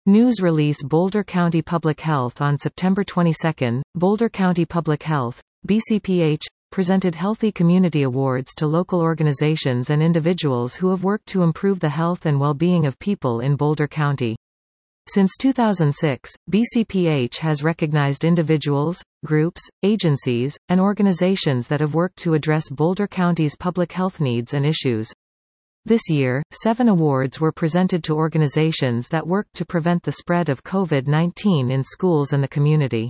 News release Boulder County Public Health on September 22. Boulder County Public Health, BCPH, presented Healthy Community Awards to local organizations and individuals who have worked to improve the health and well-being of people in Boulder County. Since 2006, BCPH has recognized individuals, groups, agencies, and organizations that have worked to address Boulder County's public health needs and issues. This year, 7 awards were presented to organizations that worked to prevent the spread of COVID-19 in schools and the community.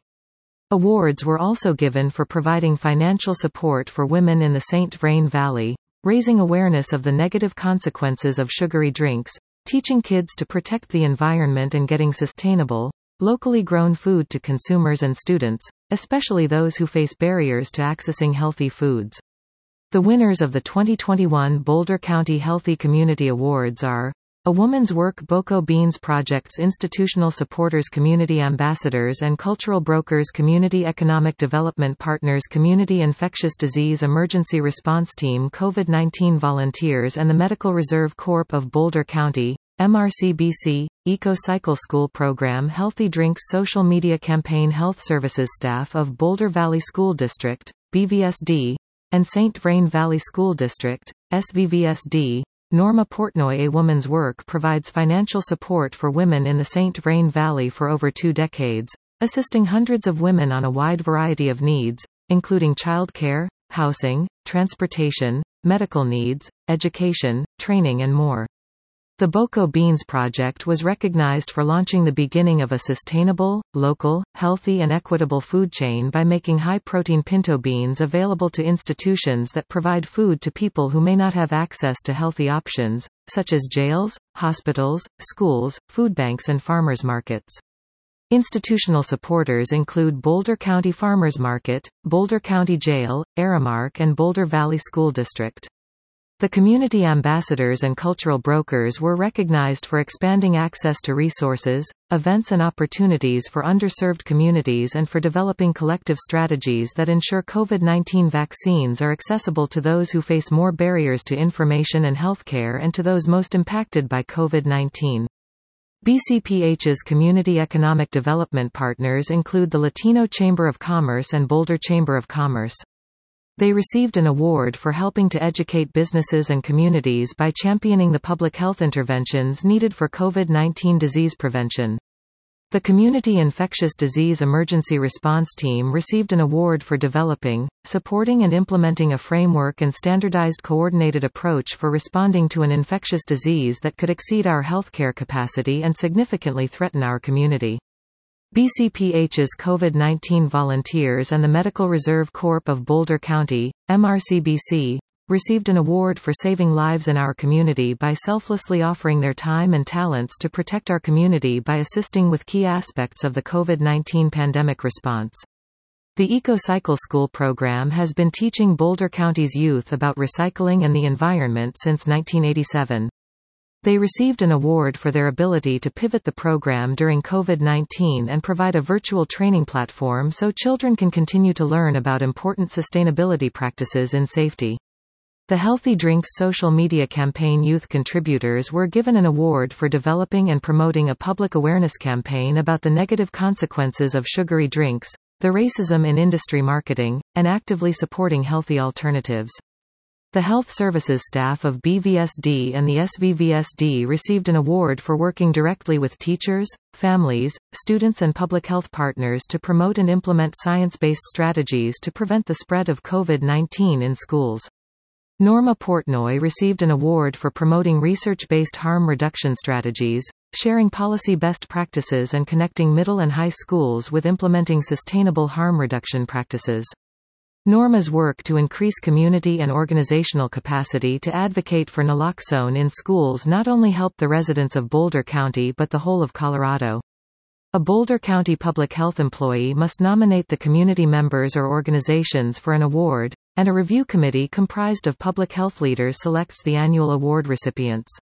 Awards were also given for providing financial support for women in the St. Vrain Valley, raising awareness of the negative consequences of sugary drinks, teaching kids to protect the environment and getting sustainable, locally grown food to consumers and students, especially those who face barriers to accessing healthy foods. The winners of the 2021 Boulder County Healthy Community Awards are A Woman's Work Boko Beans Project's Institutional Supporters Community Ambassadors and Cultural Brokers Community Economic Development Partners Community Infectious Disease Emergency Response Team COVID-19 Volunteers and the Medical Reserve Corp of Boulder County, MRCBC, EcoCycle School Program Healthy Drinks Social Media Campaign Health Services Staff of Boulder Valley School District, BVSD, and St. Vrain Valley School District, SVVSD. Norma Portnoy. A Woman's Work provides financial support for women in the St. Vrain Valley for over 2 decades, assisting hundreds of women on a wide variety of needs, including child care, housing, transportation, medical needs, education, training and more. The Boko Beans Project was recognized for launching the beginning of a sustainable, local, healthy and equitable food chain by making high-protein pinto beans available to institutions that provide food to people who may not have access to healthy options, such as jails, hospitals, schools, food banks and farmers markets. Institutional supporters include Boulder County Farmers Market, Boulder County Jail, Aramark and Boulder Valley School District. The community ambassadors and cultural brokers were recognized for expanding access to resources, events and opportunities for underserved communities and for developing collective strategies that ensure COVID-19 vaccines are accessible to those who face more barriers to information and healthcare and to those most impacted by COVID-19. BCPH's community economic development partners include the Latino Chamber of Commerce and Boulder Chamber of Commerce. They received an award for helping to educate businesses and communities by championing the public health interventions needed for COVID-19 disease prevention. The Community Infectious Disease Emergency Response Team received an award for developing, supporting and implementing a framework and standardized coordinated approach for responding to an infectious disease that could exceed our healthcare capacity and significantly threaten our community. BCPH's COVID-19 Volunteers and the Medical Reserve Corp of Boulder County, MRCBC, received an award for saving lives in our community by selflessly offering their time and talents to protect our community by assisting with key aspects of the COVID-19 pandemic response. The EcoCycle School program has been teaching Boulder County's youth about recycling and the environment since 1987. They received an award for their ability to pivot the program during COVID-19 and provide a virtual training platform so children can continue to learn about important sustainability practices in safety. The Healthy Drinks social media campaign youth contributors were given an award for developing and promoting a public awareness campaign about the negative consequences of sugary drinks, the racism in industry marketing, and actively supporting healthy alternatives. The health services staff of BVSD and the SVVSD received an award for working directly with teachers, families, students and public health partners to promote and implement science-based strategies to prevent the spread of COVID-19 in schools. Norma Portnoy received an award for promoting research-based harm reduction strategies, sharing policy best practices and connecting middle and high schools with implementing sustainable harm reduction practices. Norma's work to increase community and organizational capacity to advocate for naloxone in schools not only helped the residents of Boulder County but the whole of Colorado. A Boulder County public health employee must nominate the community members or organizations for an award, and a review committee comprised of public health leaders selects the annual award recipients.